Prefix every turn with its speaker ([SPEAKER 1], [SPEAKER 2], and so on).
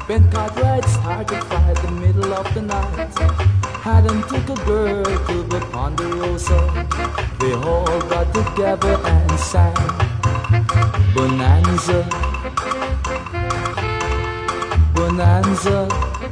[SPEAKER 1] When Cartwright started fight the middle of the night, Adam took a girl to the Ponderosa. They all got together and sang Bonanza, Bonanza.